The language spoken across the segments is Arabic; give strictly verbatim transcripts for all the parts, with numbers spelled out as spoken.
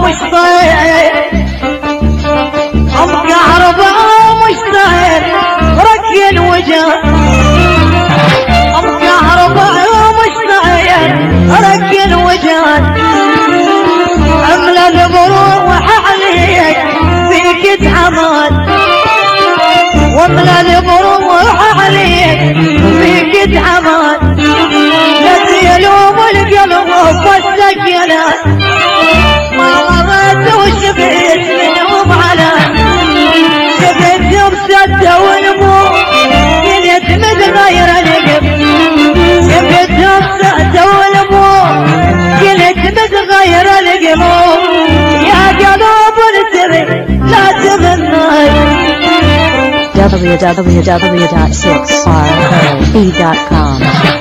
مش طاير مكهرباء مش طاير رق الوجه مكهرباء مش طاير رق الوجه املى البروح عليك فيك اتحمل واملى البروح عليك فيك اتحمل لا تلوم القلب والسكنات ما مرت وشفت منهم على شفت بسده والمو قلت متغير القلب شفت بسده والمو قلت متغير القلب يا قلب التبي لا تمنى w w w dot six r o b dot com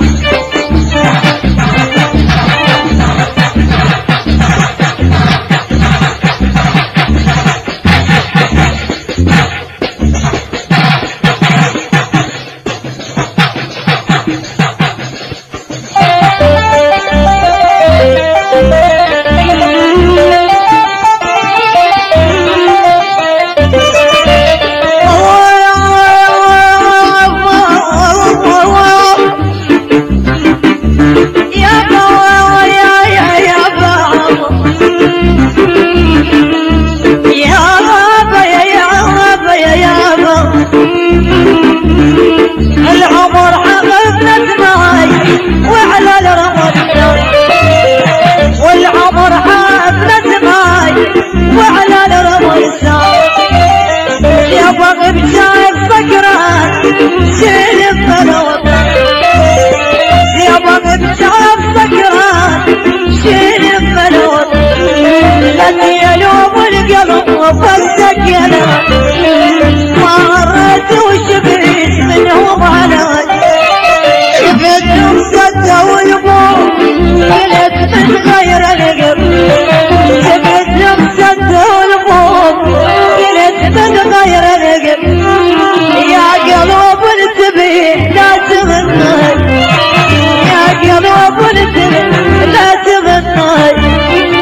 مرت وشفت منهم على شفت بسده والمو قلت متغير القلب شفت بسده والمو قلت متغير القلب يا قلب التبي لا تمنى يا قلب التبي لا تمنى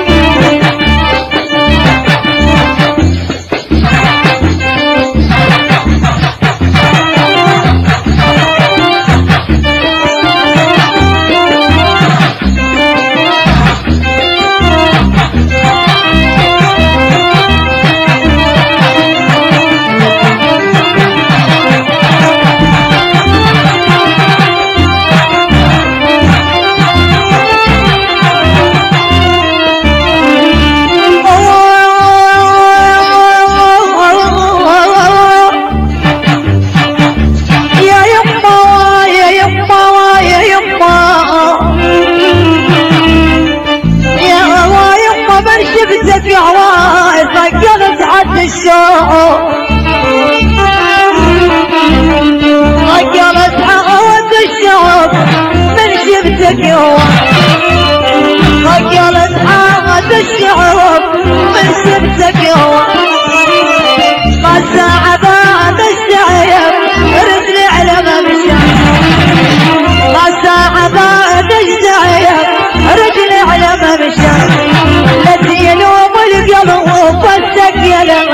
غيرت عود الشوق من شفتك يوم غيرت عود الشوق من شفتك يوم ما ساعة بعد الشعير رجلي على ما مشى ما ساعة بعد الشعير رجلي على ما مشى لا تلوم القلب والسكينة